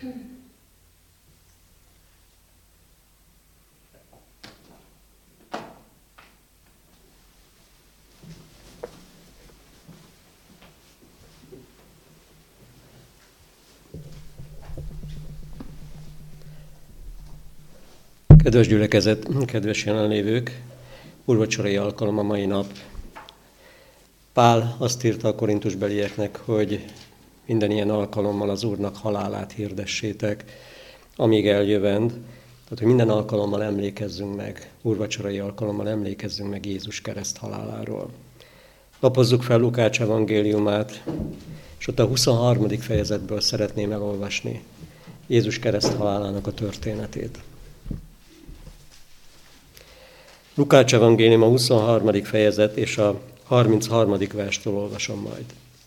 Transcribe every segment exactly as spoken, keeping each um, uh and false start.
Kedves gyülekezet, kedves jelenlévők, úrvacsorai alkalom a mai nap. Pál azt írta a korintusbelieknek, hogy minden ilyen alkalommal az Úrnak halálát hirdessétek, amíg eljövend. Tehát, hogy minden alkalommal emlékezzünk meg, úrvacsorai alkalommal emlékezzünk meg Jézus kereszt haláláról. Lapozzuk fel Lukács evangéliumát, és ott a huszonharmadik fejezetből szeretném elolvasni Jézus kereszt halálának a történetét. Lukács evangélium a huszonharmadik fejezet és a harmincharmadik verstől olvasom majd.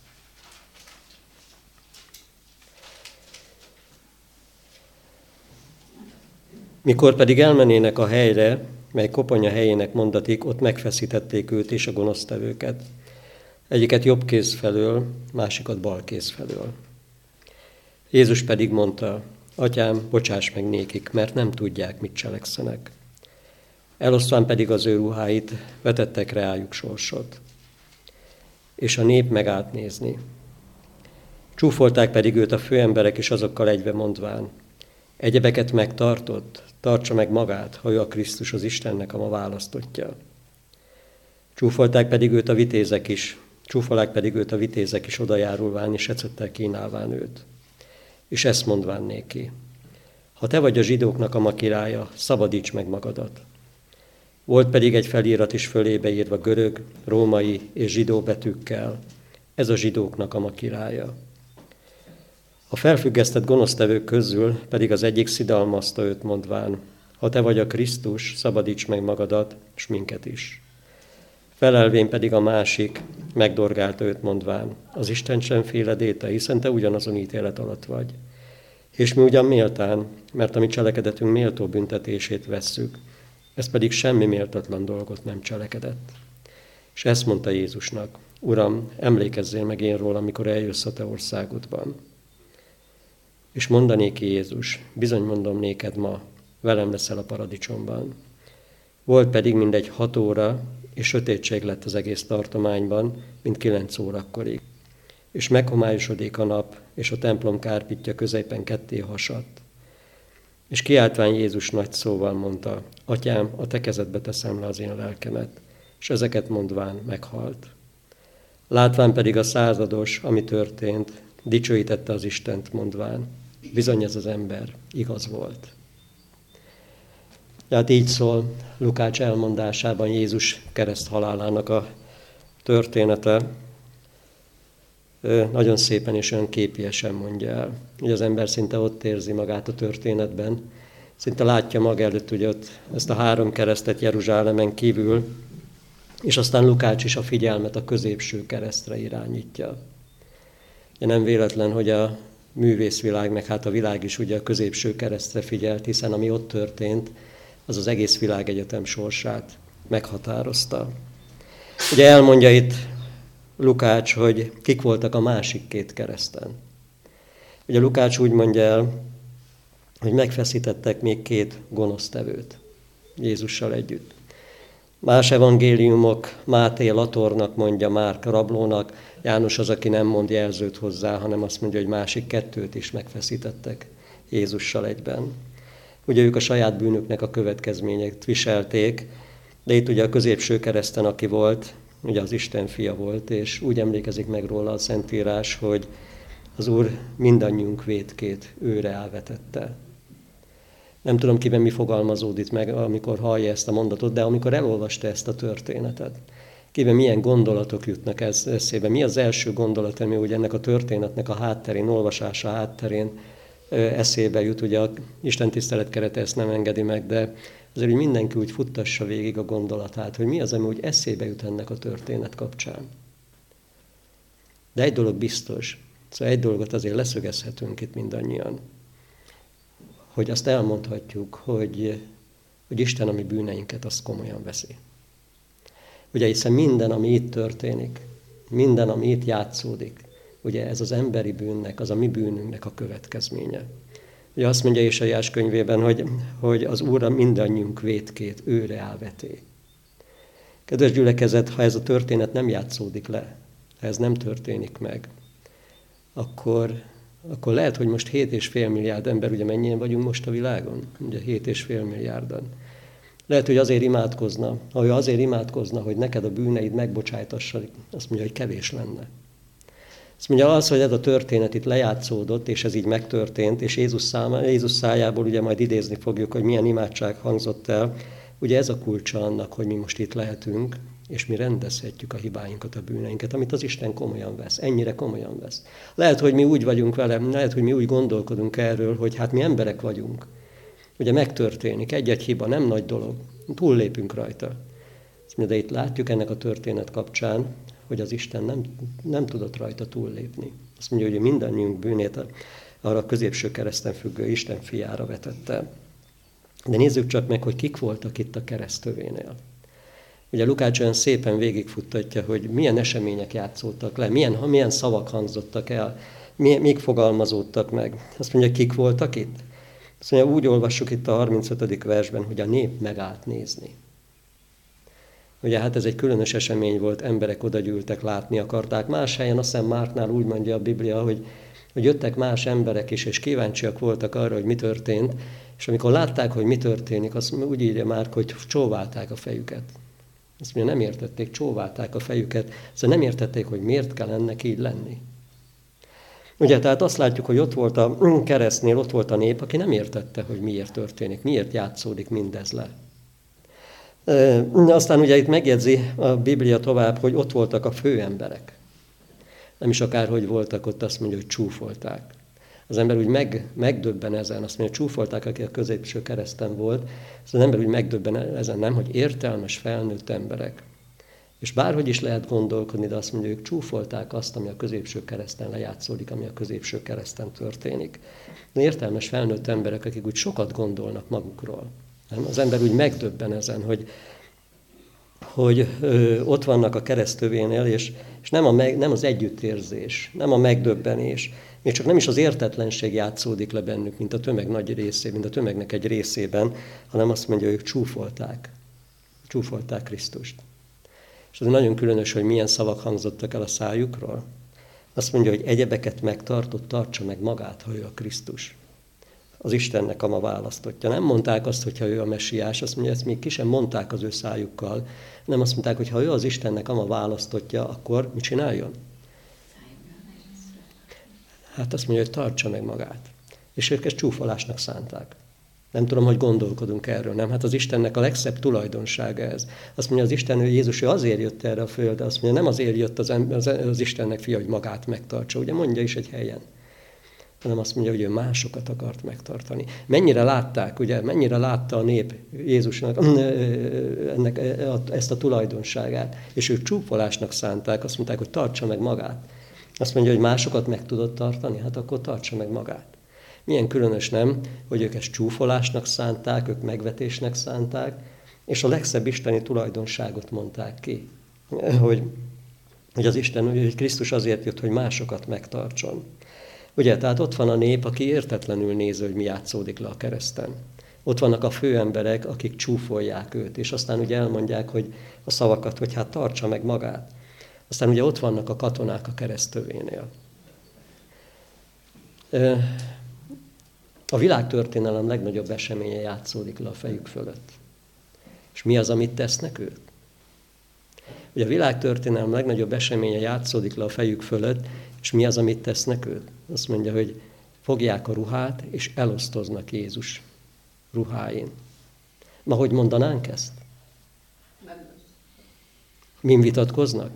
Mikor pedig elmennének a helyre, mely koponya helyének mondatik, ott megfeszítették őt és a gonosztevőket. Egyiket jobb kéz felől, másikat bal kéz felől. Jézus pedig mondta: Atyám, bocsáss meg nékik, mert nem tudják, mit cselekszenek. Elosztván pedig az ő ruháit, vetettek reájuk sorsot. És a nép megállt nézni. Csúfolták pedig őt a főemberek is azokkal egybe mondván: Egyebeket megtartott, tartsa meg magát, ha ő a Krisztus, az Istennek a ma választottja. Csúfolták pedig őt a vitézek is, csúfolák pedig őt a vitézek is odajárulván, és ecettel kínálván őt. És ezt mondván néki: Ha te vagy a zsidóknak a ma királya, szabadíts meg magadat. Volt pedig egy felirat is fölébe írva görög, római és zsidó betűkkel: Ez a zsidóknak a ma királya. A felfüggesztett gonosztevők közül pedig az egyik szidalmazta őt mondván: Ha te vagy a Krisztus, szabadíts meg magadat, s minket is. Felelvén pedig a másik megdorgálta őt mondván: Az Isten sem féled éte, hiszen te ugyanazon ítélet alatt vagy. És mi ugyan méltán, mert a mi cselekedetünk méltó büntetését vesszük, ez pedig semmi méltatlan dolgot nem cselekedett. És ezt mondta Jézusnak: Uram, emlékezzél meg én róla, amikor eljössz a te országodban. És mondanéki Jézus: Bizony mondom néked ma, velem leszel a paradicsomban. Volt pedig mindegy hat óra, és sötétség lett az egész tartományban, mint kilenc órakorig. És meghomályosodik a nap, és a templom kárpitja középen ketté hasadt. És kiáltván Jézus nagy szóval mondta: Atyám, a te kezedbe teszem le az én lelkemet. És ezeket mondván meghalt. Látván pedig a százados, ami történt, dicsőítette az Istent mondván: Bizony ez az ember igaz volt. Tehát így szól Lukács elmondásában Jézus kereszt halálának a története. Nagyon szépen és olyan képiesen mondja el. Ugye az ember szinte ott érzi magát a történetben, szinte látja maga előtt ugye ott ezt a három keresztet Jeruzsálemen kívül, és aztán Lukács is a figyelmet a középső keresztre irányítja. Ugye nem véletlen, hogy a művészvilág, meg hát a világ is ugye a középső keresztre figyelt, hiszen ami ott történt, az az egész világegyetem sorsát meghatározta. Ugye elmondja itt Lukács, hogy kik voltak a másik két kereszten. Ugye Lukács úgy mondja el, hogy megfeszítettek még két gonosztevőt Jézussal együtt. Más evangéliumok Máté Latornak mondja, Márk rablónak, János az, aki nem mond jelzőt hozzá, hanem azt mondja, hogy másik kettőt is megfeszítettek Jézussal egyben. Ugye ők a saját bűnüknek a következményét viselték, de itt ugye a középső kereszten, aki volt, ugye az Isten fia volt, és úgy emlékezik meg róla a Szentírás, hogy az Úr mindannyiunk vétkét őre elvetette. Nem tudom, kiben mi fogalmazódik meg, amikor hallja ezt a mondatot, de amikor elolvasta ezt a történetet, kiben milyen gondolatok jutnak ez eszébe. Mi az első gondolat, ami ugye ennek a történetnek a hátterén, olvasása hátterén eszébe jut, ugye a Isten tisztelet kerete ezt nem engedi meg, de azért, hogy mindenki úgy futtassa végig a gondolatát, hogy mi az, ami úgy eszébe jut ennek a történet kapcsán. De egy dolog biztos, szóval egy dolgot azért leszögezhetünk itt mindannyian, hogy azt elmondhatjuk, hogy, hogy Isten a mi bűneinket azt komolyan veszi. Ugye hiszen minden, ami itt történik, minden, ami itt játszódik, ugye ez az emberi bűnnek, az a mi bűnünknek a következménye. Ugye azt mondja Ézsaiás könyvében, hogy, hogy az Úr mindannyiunk vétkét őre elveté. Kedves gyülekezet, ha ez a történet nem játszódik le, ha ez nem történik meg, akkor, akkor lehet, hogy most hét és fél milliárd ember, ugye mennyien vagyunk most a világon? Ugye hét és fél milliárdan. Lehet, hogy azért imádkozna, ha ő azért imádkozna, hogy neked a bűneid megbocsájtassa, azt mondja, hogy kevés lenne. Azt mondja, az, hogy ez a történet itt lejátszódott, és ez így megtörtént, és Jézus, száma, Jézus szájából ugye majd idézni fogjuk, hogy milyen imádság hangzott el, ugye ez a kulcsa annak, hogy mi most itt lehetünk, és mi rendezhetjük a hibáinkat, a bűneinket, amit az Isten komolyan vesz, ennyire komolyan vesz. Lehet, hogy mi úgy vagyunk vele, lehet, hogy mi úgy gondolkodunk erről, hogy hát mi emberek vagyunk. Ugye megtörténik, egy-egy hiba, nem nagy dolog, túllépünk rajta. De itt látjuk ennek a történet kapcsán, hogy az Isten nem, nem tudott rajta túllépni. Azt mondja, hogy mindannyiunk bűnét arra a középső kereszten függő Isten fiára vetette. De nézzük csak meg, hogy kik voltak itt a keresztövénél. Ugye Lukács olyan szépen végigfuttatja, hogy milyen események játszódtak le, milyen, milyen szavak hangzottak el, mik fogalmazódtak meg. Azt mondja, kik voltak itt? Azt mondja, úgy olvassuk itt a harmincötödik versben, hogy a nép megállt nézni. Ugye hát ez egy különös esemény volt, emberek odagyűltek, látni akarták. Más helyen, azt hiszem Márknál úgy mondja a Biblia, hogy, hogy jöttek más emberek is, és kíváncsiak voltak arra, hogy mi történt, és amikor látták, hogy mi történik, azt úgy írja Márk, hogy csóválták a fejüket. Azt mondja, nem értették, csóválták a fejüket, szóval nem értették, hogy miért kell ennek így lenni. Ugye, tehát azt látjuk, hogy ott volt a keresztnél, ott volt a nép, aki nem értette, hogy miért történik, miért játszódik mindez le. Aztán ugye itt megjegyzi a Biblia tovább, hogy ott voltak a főemberek. Nem is akárhogy voltak ott, azt mondja, hogy csúfolták. Az ember úgy meg, megdöbben ezen, azt mondja, csúfolták, aki a középső kereszten volt, az ember úgy megdöbben ezen, nem, hogy értelmes, felnőtt emberek. És bárhogy is lehet gondolkodni, de azt mondja, ők csúfolták azt, ami a középső kereszten lejátszódik, ami a középső kereszten történik. De értelmes, felnőtt emberek, akik úgy sokat gondolnak magukról. Az ember úgy megdöbben ezen, hogy, hogy ö, ott vannak a keresztövénél, és, és nem, a meg, nem az együttérzés, nem a megdöbbenés, még csak nem is az értetlenség játszódik le bennük, mint a tömeg nagy részében, mint a tömegnek egy részében, hanem azt mondja, ők csúfolták. Csúfolták Krisztust. És az nagyon különös, hogy milyen szavak hangzottak el a szájukról. Azt mondja, hogy egyebeket megtartott, tartsa meg magát, ha ő a Krisztus. Az Istennek a ma választottja. Nem mondták azt, hogyha ő a messiás, azt mondja, ezt még ki sem mondták az ő szájukkal, nem azt mondták, hogy ha ő az Istennek a ma választottja, akkor mit csináljon? Hát azt mondja, hogy tartsa meg magát. És ők ezt csúfolásnak szánták. Nem tudom, hogy gondolkodunk erről, nem? Hát az Istennek a legszebb tulajdonsága ez. Azt mondja, az Isten, hogy Jézus ő azért jött erre a földre, azt mondja, nem azért jött az, az, az Istennek fia, hogy magát megtartsa. Ugye mondja is egy helyen. Hanem azt mondja, hogy ő másokat akart megtartani. Mennyire látták, ugye, mennyire látta a nép Jézusnak ennek, ezt a tulajdonságát, és ők csúfolásnak szánták, azt mondták, hogy tartsa meg magát. Azt mondja, hogy másokat meg tudod tartani, hát akkor tartsa meg magát. Milyen különös, nem, hogy ők ezt csúfolásnak szánták, ők megvetésnek szánták, és a legszebb isteni tulajdonságot mondták ki, hogy, hogy az Isten, hogy Krisztus azért jött, hogy másokat megtartson. Ugye, tehát ott van a nép, aki értetlenül néz, hogy mi játszódik le a kereszten. Ott vannak a főemberek, akik csúfolják őt, és aztán ugye elmondják, hogy a szavakat, hogy hát tartsa meg magát. Aztán ugye ott vannak a katonák a keresztövénél. A világtörténelem legnagyobb eseménye játszódik le a fejük fölött. És mi az, amit tesznek ők? Ugye a világtörténelem legnagyobb eseménye játszódik le a fejük fölött, és mi az, amit tesznek ők? Azt mondja, hogy fogják a ruhát, és elosztoznak Jézus ruháin. Ma hogy mondanánk ezt? Min vitatkoznak?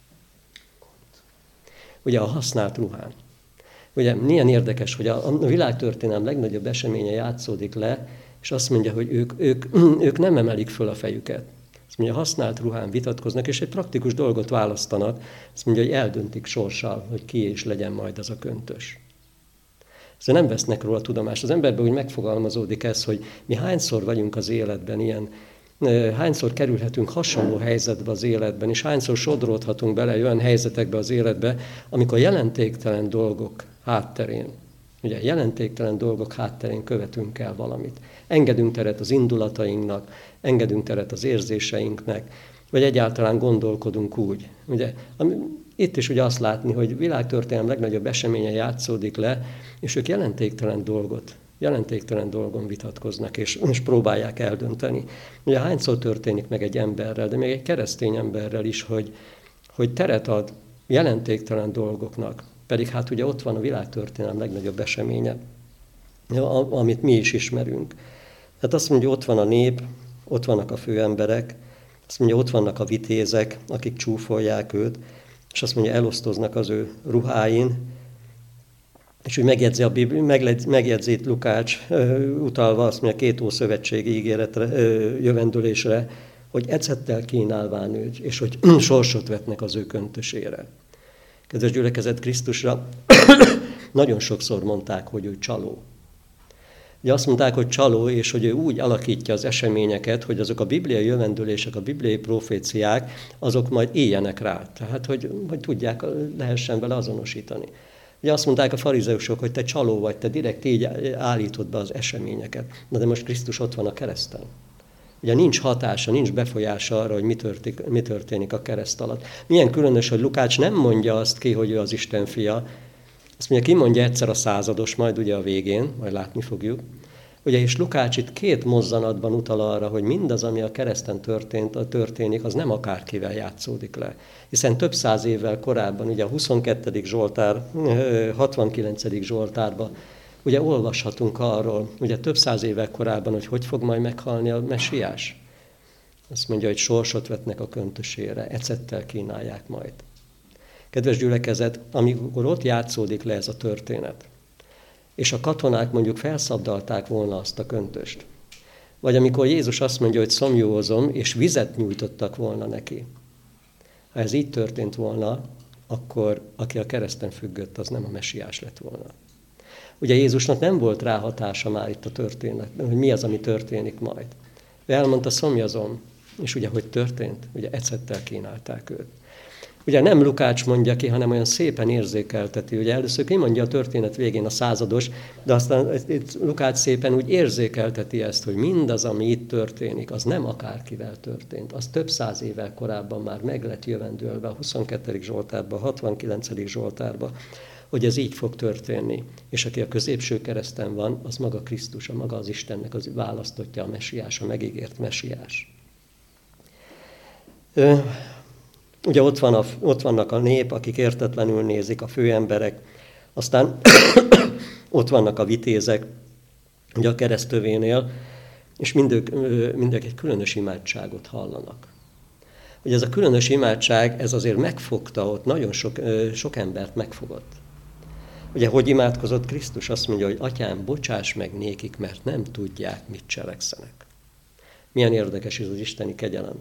Ugye a használt ruhán. Ugye milyen érdekes, hogy a, a világtörténelem legnagyobb eseménye játszódik le, és azt mondja, hogy ők, ők, ők nem emelik föl a fejüket. Azt mondja, használt ruhán vitatkoznak, és egy praktikus dolgot választanak. Azt mondja, hogy eldöntik sorssal, hogy ki is legyen majd az a köntös. Szóval nem vesznek róla tudomást. Az emberben úgy megfogalmazódik ez, hogy mi hányszor vagyunk az életben ilyen, hányszor kerülhetünk hasonló helyzetbe az életben, és hányszor sodródhatunk bele olyan helyzetekbe az életbe, amikor jelentéktelen dolgok hátterén Ugye jelentéktelen dolgok hátterén követünk el valamit. Engedünk teret az indulatainknak, engedünk teret az érzéseinknek, vagy egyáltalán gondolkodunk úgy. Ugye, ami, itt is ugye azt látni, hogy világtörténelem legnagyobb eseménye játszódik le, és ők jelentéktelen dolgot, jelentéktelen dolgon vitatkoznak, és, és próbálják eldönteni. Ugye hányszor történik meg egy emberrel, de még egy keresztény emberrel is, hogy, hogy teret ad jelentéktelen dolgoknak, pedig hát ugye ott van a világtörténelem legnagyobb eseménye, amit mi is ismerünk. Hát azt mondja, ott van a nép, ott vannak a főemberek, azt mondja, ott vannak a vitézek, akik csúfolják őt, és azt mondja, elosztoznak az ő ruháin, és úgy megjegyzi a Bibli, megjegyzi itt Lukács, utalva azt mondja, két ószövetségi ígéretre, jövendőlésre, hogy ecettel kínálván őt, és hogy sorsot vetnek az ő köntösére. Kedves gyülekezet, Krisztusra nagyon sokszor mondták, hogy ő csaló. Ugye azt mondták, hogy csaló, és hogy ő úgy alakítja az eseményeket, hogy azok a bibliai jövendőlések, a bibliai proféciák, azok majd éljenek rá. Tehát, hogy, hogy tudják, lehessen vele azonosítani. Ugye azt mondták a farizeusok, hogy te csaló vagy, te direkt így állítod be az eseményeket. Na de most Krisztus ott van a kereszten. Ugye nincs hatása, nincs befolyása arra, hogy mi történik, mi történik a kereszt alatt. Milyen különös, hogy Lukács nem mondja azt ki, hogy ő az Isten fia. Azt mondja, kimondja egyszer a százados, majd ugye a végén, majd látni fogjuk. Ugye, és Lukács itt két mozzanatban utal arra, hogy mindaz, ami a kereszten történt, történik, az nem akárkivel játszódik le. Hiszen több száz évvel korábban, ugye a huszonkettedik Zsoltár, hatvankilencedik Zsoltárban, ugye olvashatunk arról, ugye több száz évvel korábban, hogy hogy fog majd meghalni a messiás. Azt mondja, hogy sorsot vetnek a köntösére, ecettel kínálják majd. Kedves gyülekezet, amikor ott játszódik le ez a történet, és a katonák mondjuk felszabdalták volna azt a köntöst, vagy amikor Jézus azt mondja, hogy szomjózom, és vizet nyújtottak volna neki. Ha ez így történt volna, akkor aki a kereszten függött, az nem a messiás lett volna. Ugye Jézusnak nem volt ráhatása már itt a történetben, hogy mi az, ami történik majd. Ő elmondta, szomjazom, és ugye, hogy történt? Ugye ecettel kínálták őt. Ugye nem Lukács mondja ki, hanem olyan szépen érzékelteti. Ugye először kimondja a történet végén a százados, de aztán itt Lukács szépen úgy érzékelteti ezt, hogy mindaz, ami itt történik, az nem akárkivel történt. Az több száz évvel korábban már meg lett jövendőlve a huszonkettedik Zsoltárban, a hatvankilencedik Zsoltárban, hogy ez így fog történni. És aki a középső kereszten van, az maga Krisztus, a maga az Istennek az választottja, a messiás, a megígért messiás. Ö, ugye ott, van a, ott vannak a nép, akik értetlenül nézik, a főemberek, aztán ott vannak a vitézek, ugye a keresztövénél, és mindők, mindők egy különös imádságot hallanak. Ugye ez a különös imádság, ez azért megfogta ott, nagyon sok, sok embert megfogott. Ugye, hogy imádkozott Krisztus? Azt mondja, hogy Atyám, bocsáss meg nékik, mert nem tudják, mit cselekszenek. Milyen érdekes ez az isteni kegyelem.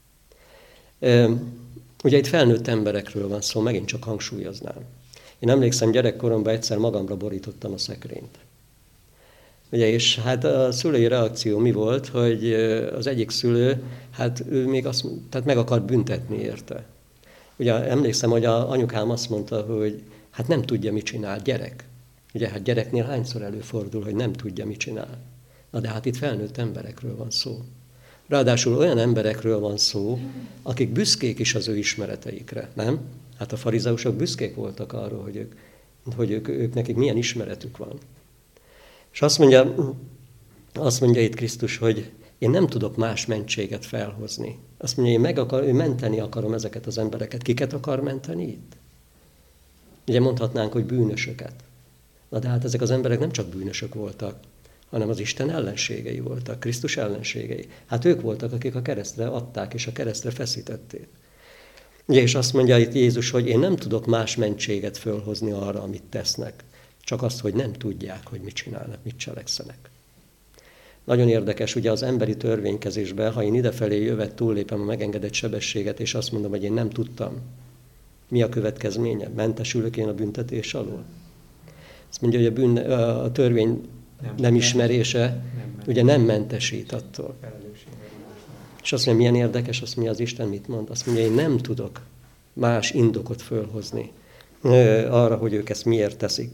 Ugye itt felnőtt emberekről van szó, megint csak hangsúlyoznám. Én emlékszem, gyerekkoromban egyszer magamra borítottam a szekrényt. Ugye, és hát a szülői reakció mi volt, hogy az egyik szülő, hát ő még azt, tehát meg akar büntetni érte. Ugye emlékszem, hogy a anyukám azt mondta, hogy hát nem tudja, mit csinál, gyerek. Ugye, hát gyereknél hányszor előfordul, hogy nem tudja, mit csinál. Na de hát itt felnőtt emberekről van szó. Ráadásul olyan emberekről van szó, akik büszkék is az ő ismereteikre, nem? Hát a farizeusok büszkék voltak arról, hogy ők, hogy ők, ők nekik milyen ismeretük van. És azt mondja, azt mondja itt Krisztus, hogy én nem tudok más mentséget felhozni. Azt mondja, én meg akar, én menteni akarom ezeket az embereket. Kiket akar menteni itt? Ugye mondhatnánk, hogy bűnösöket. Na de hát ezek az emberek nem csak bűnösök voltak, hanem az Isten ellenségei voltak, Krisztus ellenségei. Hát ők voltak, akik a keresztre adták, és a keresztre feszítették. Ugye, és azt mondja itt Jézus, hogy én nem tudok más mentséget fölhozni arra, amit tesznek. Csak azt, hogy nem tudják, hogy mit csinálnak, mit cselekszenek. Nagyon érdekes, ugye az emberi törvénykezésben, ha én idefelé jövet, túllépem a megengedett sebességet, és azt mondom, hogy én nem tudtam. Mi a következménye? Mentesülök én a büntetés alól? Azt mondja, hogy a, bűn, a törvény nem, nem ismerése, nem, ugye nem mentesít attól. És azt mondja, milyen érdekes, azt mondja, az Isten mit mond? Azt mondja, én nem tudok más indokot fölhozni arra, hogy ők ezt miért teszik.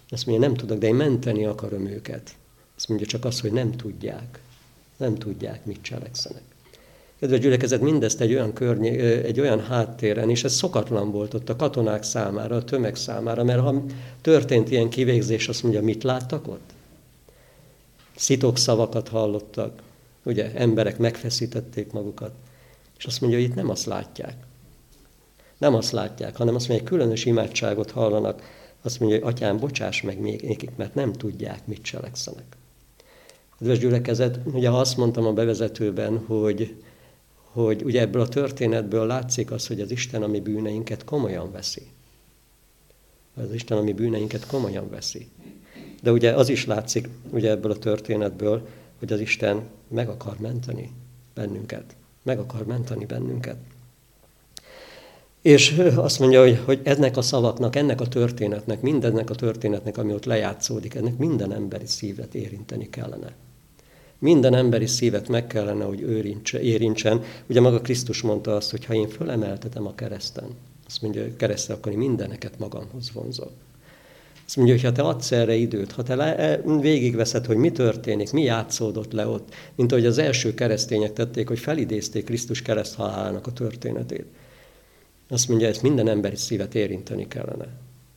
Azt mondja, nem tudok, de én menteni akarom őket. Azt mondja, csak az, hogy nem tudják. Nem tudják, mit cselekszenek. Kedves gyülekezet, mindezt egy olyan, környé, egy olyan háttéren, és ez szokatlan volt ott a katonák számára, a tömeg számára, mert ha történt ilyen kivégzés, azt mondja, mit láttak ott? Szitok szavakat hallottak, ugye, emberek megfeszítették magukat, és azt mondja, hogy itt nem azt látják. Nem azt látják, hanem azt mondja, egy különös imádságot hallanak, azt mondja, hogy atyám, bocsáss meg még nékik, mert nem tudják, mit cselekszenek. Kedves gyülekezet, ugye ha azt mondtam a bevezetőben, hogy, hogy ugye ebből a történetből látszik az, hogy az Isten a mi bűneinket komolyan veszi. Az Isten a mi bűneinket komolyan veszi. De ugye az is látszik ugye ebből a történetből, hogy az Isten meg akar menteni bennünket. Meg akar menteni bennünket. És azt mondja, hogy, hogy ennek a szavaknak, ennek a történetnek, mindennek a történetnek, ami ott lejátszódik, ennek minden emberi szívet érinteni kellene. Minden emberi szívet meg kellene, hogy érintsen. Ugye maga Krisztus mondta azt, hogy ha én fölemeltetem a kereszten, azt mondja, hogy keresztre akarni, mindeneket magamhoz vonzok. Azt mondja, hogy ha te adsz erre időt, ha te le, végigveszed, hogy mi történik, mi játszódott le ott, mint ahogy az első keresztények tették, hogy felidézték Krisztus kereszthalálának a történetét. Azt mondja, ezt minden emberi szívet érinteni kellene.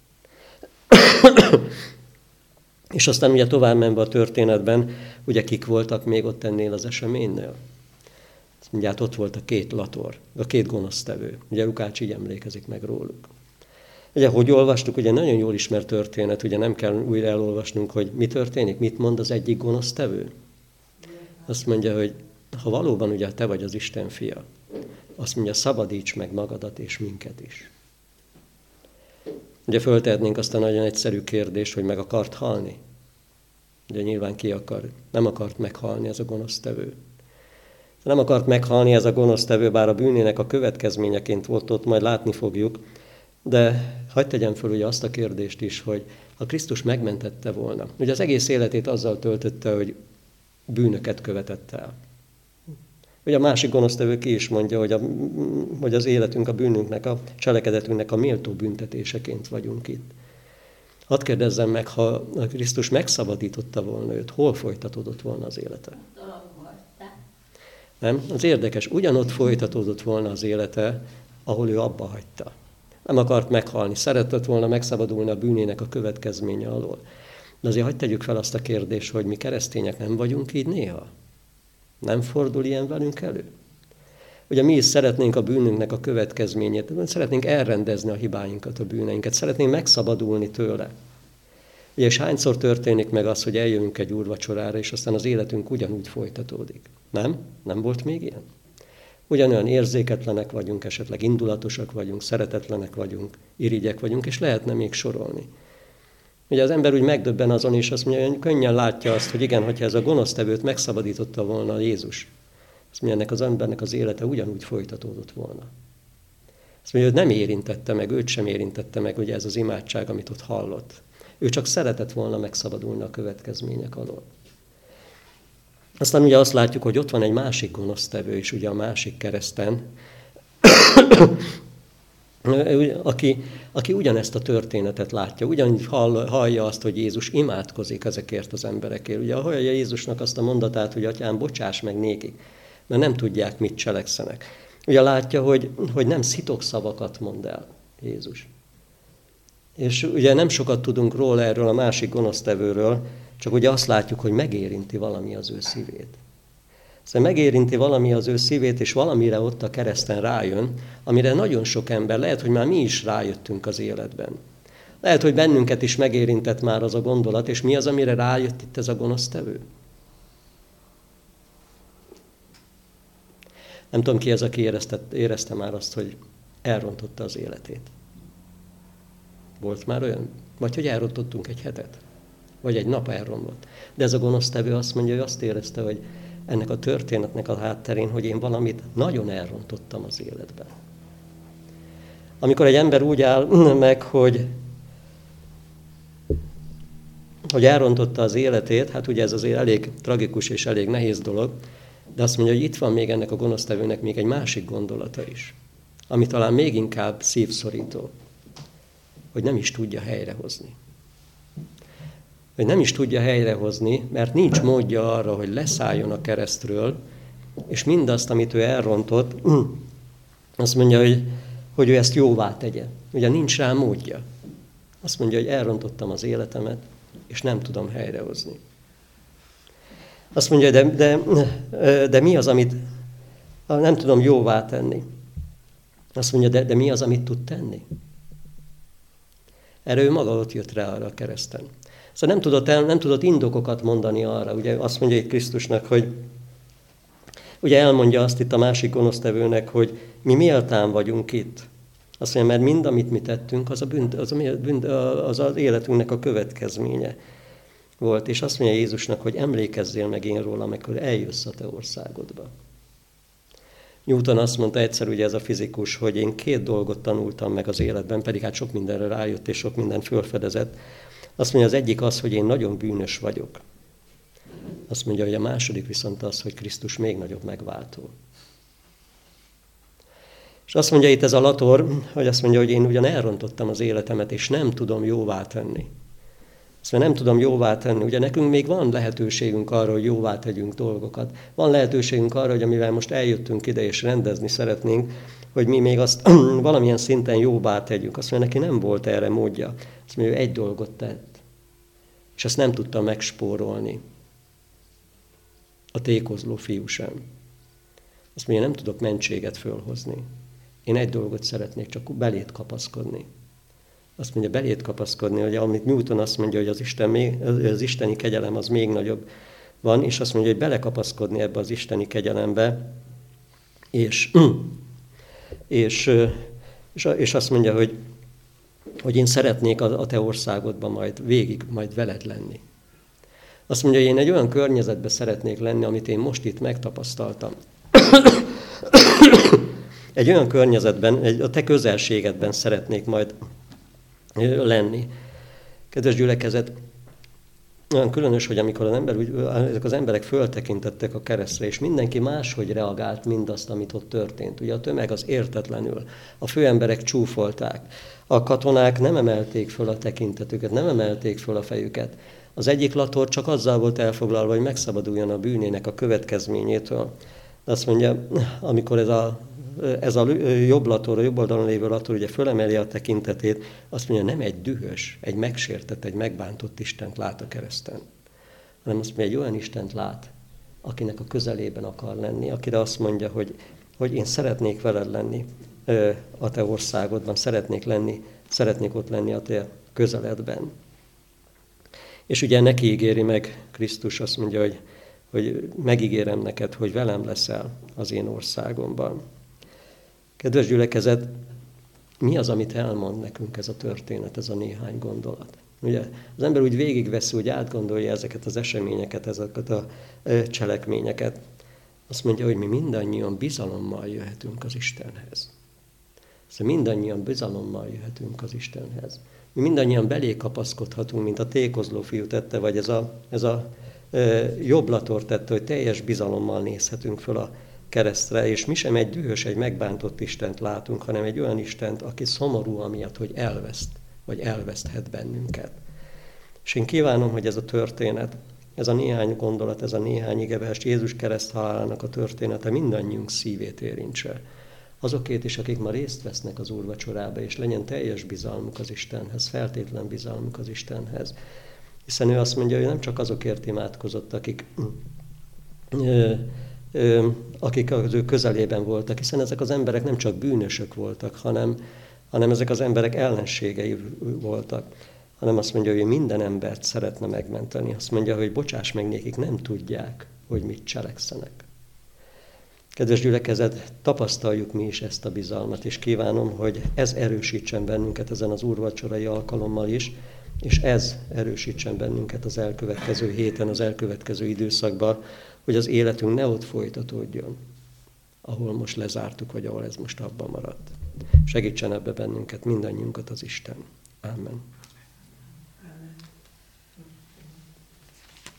És aztán ugye tovább menve a történetben, ugye kik voltak még ott ennél az eseménynél? Azt mondja, hát ott volt a két lator, a két gonosztevő. Ugye Lukács így emlékezik meg róluk. Ugye, hogy olvastuk, ugye nagyon jól ismert történet, ugye nem kell újra elolvasnunk, hogy mi történik, mit mond az egyik gonosztevő. Azt mondja, hogy ha valóban ugye te vagy az Isten fia, azt mondja, szabadíts meg magadat és minket is. Ugye föltehetnénk azt a nagyon egyszerű kérdést, hogy meg akart halni. Ugye nyilván ki akar, nem akart meghalni ez a gonosztevő. Nem akart meghalni ez a gonosztevő, bár a bűnének a következményeként volt ott, majd látni fogjuk, de hagyd tegyem föl ugye azt a kérdést is, hogy ha Krisztus megmentette volna, ugye az egész életét azzal töltötte, hogy bűnöket követett el. Ugye a másik gonosztevő ki is mondja, hogy, a, hogy az életünk, a bűnünknek, a cselekedetünknek a méltó büntetéseként vagyunk itt. Hadd kérdezzem meg, ha Krisztus megszabadította volna őt, hol folytatódott volna az élete? Nem? Az érdekes, ugyanott folytatódott volna az élete, ahol ő abba hagyta. Nem akart meghalni, szeretett volna megszabadulni a bűnének a következménye alól. De azért hagyd tegyük fel azt a kérdést, hogy mi keresztények nem vagyunk így néha? Nem fordul ilyen velünk elő? Ugye mi is szeretnénk a bűnünknek a következményét, szeretnénk elrendezni a hibáinkat, a bűneinket, szeretnénk megszabadulni tőle. Ugye, és hányszor történik meg az, hogy eljövünk egy úrvacsorára, és aztán az életünk ugyanúgy folytatódik? Nem? Nem volt még ilyen? Ugyanolyan érzéketlenek vagyunk, esetleg indulatosak vagyunk, szeretetlenek vagyunk, irigyek vagyunk, és lehetne még sorolni. Ugye az ember úgy megdöbben azon, és azt mondja, hogy könnyen látja azt, hogy igen, hogyha ez a gonosztevőt megszabadította volna Jézus, azt mondja, ennek az embernek az élete ugyanúgy folytatódott volna. Azt mondja, hogy nem érintette meg, őt sem érintette meg, ugye ez az imádság, amit ott hallott. Ő csak szeretett volna megszabadulni a következmények alól. Aztán ugye azt látjuk, hogy ott van egy másik gonosztevő is, ugye a másik kereszten, aki, aki ugyanezt a történetet látja, ugyanígy hall, hallja azt, hogy Jézus imádkozik ezekért az emberekért. Ugye hallja Jézusnak azt a mondatát, hogy atyám, bocsáss meg nékik, mert nem tudják, mit cselekszenek. Ugye látja, hogy, hogy nem szitok szavakat mond el Jézus. És ugye nem sokat tudunk róla erről a másik gonosztevőről, csak ugye azt látjuk, hogy megérinti valami az ő szívét. Szóval megérinti valami az ő szívét, és valamire ott a kereszten rájön, amire nagyon sok ember, lehet, hogy már mi is rájöttünk az életben. Lehet, hogy bennünket is megérintett már az a gondolat, és mi az, amire rájött itt ez a gonosztevő? Nem tudom, ki ez, aki érezte, érezte már azt, hogy elrontotta az életét. Volt már olyan? Vagy hogy elrontottunk egy hetet? Vagy egy nap elromlott. De ez a gonosztevő azt mondja, hogy azt érezte, hogy ennek a történetnek a hátterén, hogy én valamit nagyon elrontottam az életben. Amikor egy ember úgy áll meg, hogy, hogy elrontotta az életét, hát ugye ez azért elég tragikus és elég nehéz dolog, de azt mondja, hogy itt van még ennek a gonosztevőnek még egy másik gondolata is, ami talán még inkább szívszorító, hogy nem is tudja helyrehozni. hogy nem is tudja helyrehozni, mert nincs módja arra, hogy leszálljon a keresztről, és mindazt, amit ő elrontott, azt mondja, hogy, hogy ő ezt jóvá tegye. Ugye nincs rá módja. Azt mondja, hogy elrontottam az életemet, és nem tudom helyrehozni. Azt mondja, de, de, de mi az, amit nem tudom jóvá tenni? Azt mondja, de, de mi az, amit tud tenni? Erre ő maga ott jött rá arra a kereszten. Szóval nem tudott, el, nem tudott indokokat mondani arra. Ugye azt mondja itt Krisztusnak, hogy ugye elmondja azt itt a másik gonosztevőnek, hogy mi méltán vagyunk itt. Azt mondja, mert mind, amit mi tettünk, az, a bűnt, az, a bűnt, az az életünknek a következménye volt. És azt mondja Jézusnak, hogy emlékezzél meg én róla, amikor eljössz a te országodba. Newton azt mondta egyszer, ugye ez a fizikus, hogy én két dolgot tanultam meg az életben, pedig hát sok mindenre rájött és sok mindent fölfedezett. Azt mondja, az egyik az, hogy én nagyon bűnös vagyok. Azt mondja, hogy a második viszont az, hogy Krisztus még nagyobb megváltó. És azt mondja itt ez a Lator, hogy azt mondja, hogy én ugyan elrontottam az életemet, és nem tudom jóvá tenni. Azt mondja, nem tudom jóvá tenni. Ugye nekünk még van lehetőségünk arra, hogy jóvá tegyünk dolgokat. Van lehetőségünk arra, hogy amivel most eljöttünk ide, és rendezni szeretnénk, hogy mi még azt valamilyen szinten jóvá tegyünk. Azt mondja, neki nem volt erre módja. Azt mondja, ő egy dolgot tett. És ezt nem tudta megspórolni. A tékozló fiú sem. Azt mondja, nem tudok mentséget fölhozni. Én egy dolgot szeretnék, csak belét kapaszkodni. Azt mondja, belét kapaszkodni, hogy amit Newton azt mondja, hogy az, Isten még, az isteni kegyelem az még nagyobb van, és azt mondja, hogy belekapaszkodni ebbe az isteni kegyelembe, és, és, és, és azt mondja, hogy, hogy én szeretnék a, a te országodban majd végig, majd veled lenni. Azt mondja, hogy én egy olyan környezetben szeretnék lenni, amit én most itt megtapasztaltam. Egy olyan környezetben, egy, a te közelségedben szeretnék majd lenni. Kedves gyülekezet, olyan különös, hogy amikor az ember, úgy, ezek az emberek föltekintettek a keresztre, és mindenki máshogy reagált mindazt, amit ott történt. Ugye a tömeg az értetlenül, a főemberek csúfolták, a katonák nem emelték föl a tekintetüket, nem emelték föl a fejüket. Az egyik Lator csak azzal volt elfoglalva, hogy megszabaduljon a bűnének a következményétől. Azt mondja, amikor ez a ez a jobb Lator, a jobb oldalon lévő Lator ugye fölemeli a tekintetét, azt mondja, nem egy dühös, egy megsértett, egy megbántott Istent lát a kereszten, hanem azt mondja, egy olyan Istent lát, akinek a közelében akar lenni, akire azt mondja, hogy, hogy én szeretnék veled lenni a te országodban, szeretnék lenni, szeretnék ott lenni a te közeledben. És ugye neki ígéri meg Krisztus, azt mondja, hogy, hogy megígérem neked, hogy velem leszel az én országomban. Kedves gyülekezet, mi az, amit elmond nekünk ez a történet, ez a néhány gondolat? Ugye az ember úgy végigveszi, úgy átgondolja ezeket az eseményeket, ezeket a cselekményeket. Azt mondja, hogy mi mindannyian bizalommal jöhetünk az Istenhez. Szóval mindannyian bizalommal jöhetünk az Istenhez. Mi mindannyian belé kapaszkodhatunk, mint a tékozló fiú tette, vagy ez a, ez a e, jobb Lator tette, hogy teljes bizalommal nézhetünk föl a keresztre, és mi sem egy dühös, egy megbántott Istent látunk, hanem egy olyan Istent, aki szomorú amiatt, hogy elveszt, vagy elveszthet bennünket. És én kívánom, hogy ez a történet, ez a néhány gondolat, ez a néhány igevers Jézus kereszthalálának a története mindannyiunk szívét érintse. Azokét is, akik ma részt vesznek az úrvacsorába, és legyen teljes bizalmuk az Istenhez, feltétlen bizalmuk az Istenhez. Hiszen ő azt mondja, hogy nem csak azokért imádkozott, akik, ö, ö, akik az ő közelében voltak, hiszen ezek az emberek nem csak bűnösök voltak, hanem, hanem ezek az emberek ellenségei voltak. Hanem azt mondja, hogy minden embert szeretne megmenteni. Azt mondja, hogy bocsáss meg nékik, nem tudják, hogy mit cselekszenek. Kedves gyülekezet, tapasztaljuk mi is ezt a bizalmat, és kívánom, hogy ez erősítsen bennünket ezen az úrvacsorai alkalommal is, és ez erősítsen bennünket az elkövetkező héten, az elkövetkező időszakban, hogy az életünk ne ott folytatódjon, ahol most lezártuk, vagy ahol ez most abban maradt. Segítsen ebbe bennünket, mindannyiunkat az Isten. Amen.